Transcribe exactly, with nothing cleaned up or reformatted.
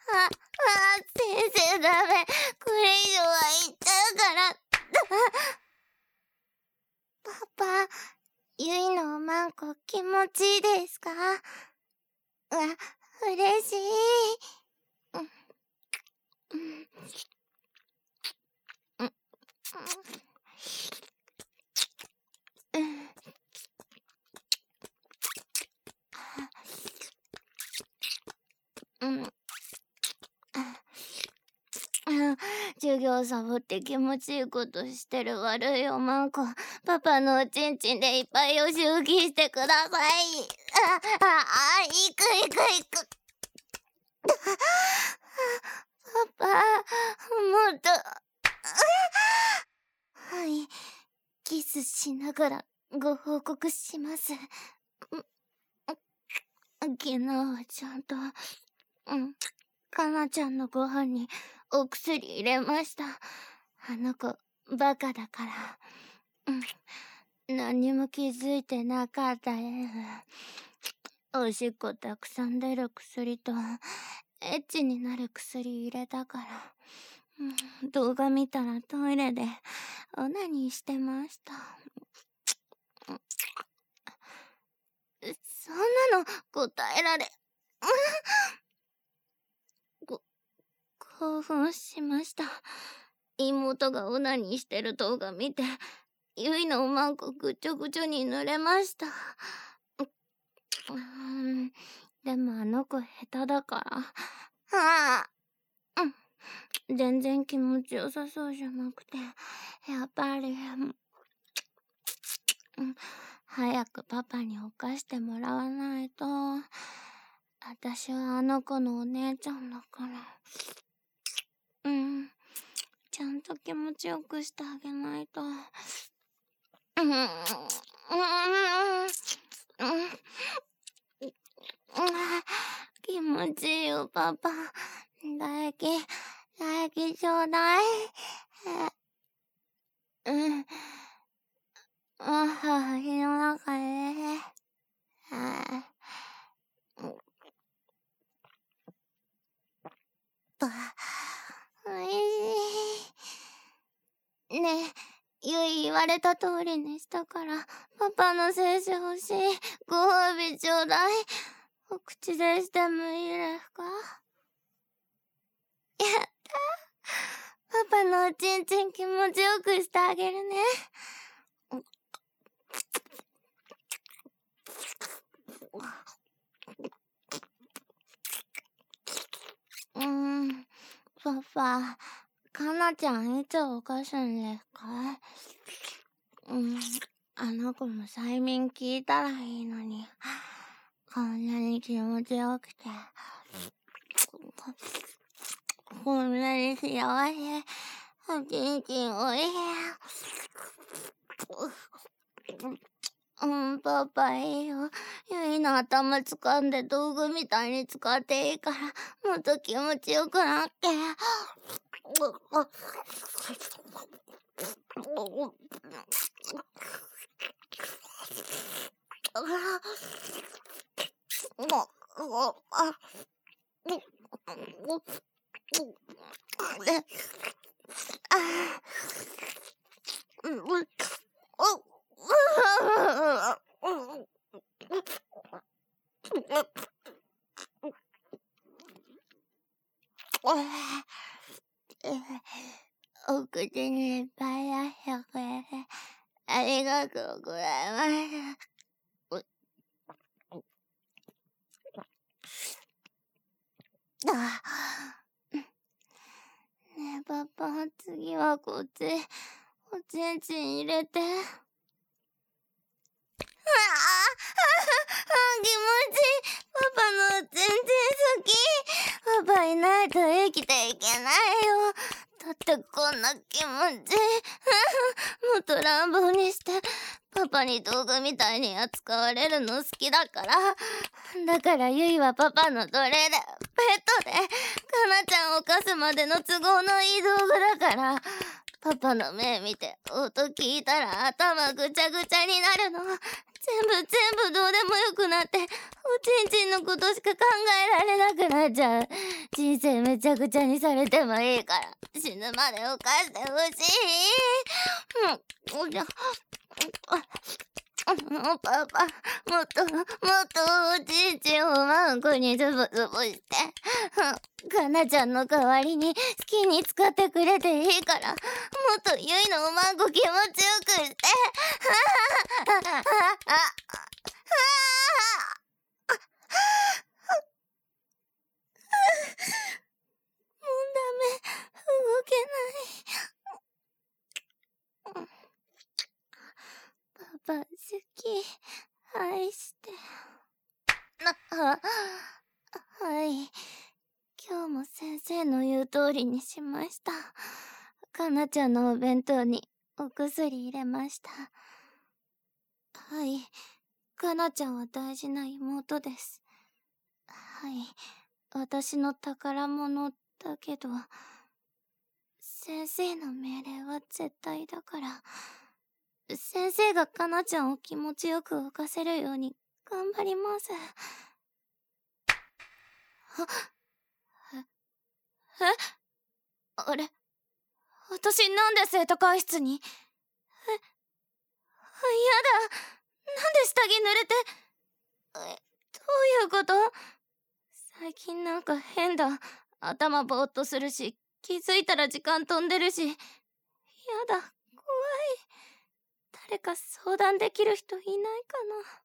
あ、先生ダメ。これ以上は言っちゃうから。パパ、ゆいのおまんこ気持ちいいですか？わ、嬉しい。うん、うん、うん、うん。うん。授業サボって気持ちいいことしてる悪いおまんこ。パパのおちんちんでいっぱいおしゅうぎしてください。あ、あ、あ、いくいくいく。パパ、もっと。はい。キスしながらご報告します。昨日はちゃんと、うん、かなちゃんのご飯にお薬入れました。あの子、バカだから。うん。何も気づいてなかったです。おしっこたくさん出る薬と、エッチになる薬入れたから。うん、動画見たらトイレでオナニーしてました。そんなの答えられ、ご、興奮しました。妹がオナニーしてる動画見て、ゆいのおまんこぐちょぐちょに濡れました。うん、でもあの子下手だから。はあ、うん、全然気持ちよさそうじゃなくて、やっぱり、うん、早くパパに犯してもらわないと。私はあの子のお姉ちゃんだから。うん。ちゃんと気持ちよくしてあげないと。うん。うん。うん。気持ちいいよ、パパ。唾液、唾液ちょうだい。うん。あは、胃の中で。ああ。ば、おいしい。ねえ、ゆい言われた通りにしたから、パパの精子欲しい。ご褒美ちょうだい。お口でしてもいいですか？やった。パパのおちんちん気持ちよくしてあげるね。うーん、パパ、かなちゃんいつ起こすんですか？うん、あの子も催眠聞いたらいいのに。こんなに気持ちよくて。こんなに幸せ。おちんちんおいしい。うん、パパいいよ。ゆいの頭掴んで道具みたいに使っていいから、もっと気持ちよくなって。お口にいっぱい出してくれてありがとうございます。あ、ねえパパ、次はこっちおちんちん入れて。ああ、気持ちいい。パパのおちんちん好き。パパいないと生きていけないよ。だってこんな気持ちいい。もっと乱暴にして、パパに道具みたいに扱われるの好きだから。だからゆいはパパの奴隷で、ペットで、かなちゃんを犯すまでの都合のいい道具だから。パパの目見て音聞いたら頭ぐちゃぐちゃになるの。 全部全部どうでもよくなって、おちんちんのことしか考えられなくなっちゃう。人生めちゃくちゃにされてもいいから、死ぬまで犯してほしい。うん、おじゃ、あ、パパ、もっと、もっとおちんちんをマンコにズボズボして、かなちゃんの代わりに好きに使ってくれていいから、もっとゆいのおまんこ気持ちよくして。もうダメ、動けない。パパ好き、愛して。あ、はい。今日も先生の言う通りにしました。かなちゃんのお弁当にお薬入れました。はい。かなちゃんは大事な妹です。はい。私の宝物だけど、先生の命令は絶対だから、先生がかなちゃんを気持ちよく動かせるように頑張ります。あ、え、え、あれ、私なんで生徒会室に？え、やだ、なんで下着濡れて、え、どういうこと？最近なんか変だ。頭ぼーっとするし、気づいたら時間飛んでるし、やだ、怖い。誰か相談できる人いないかな。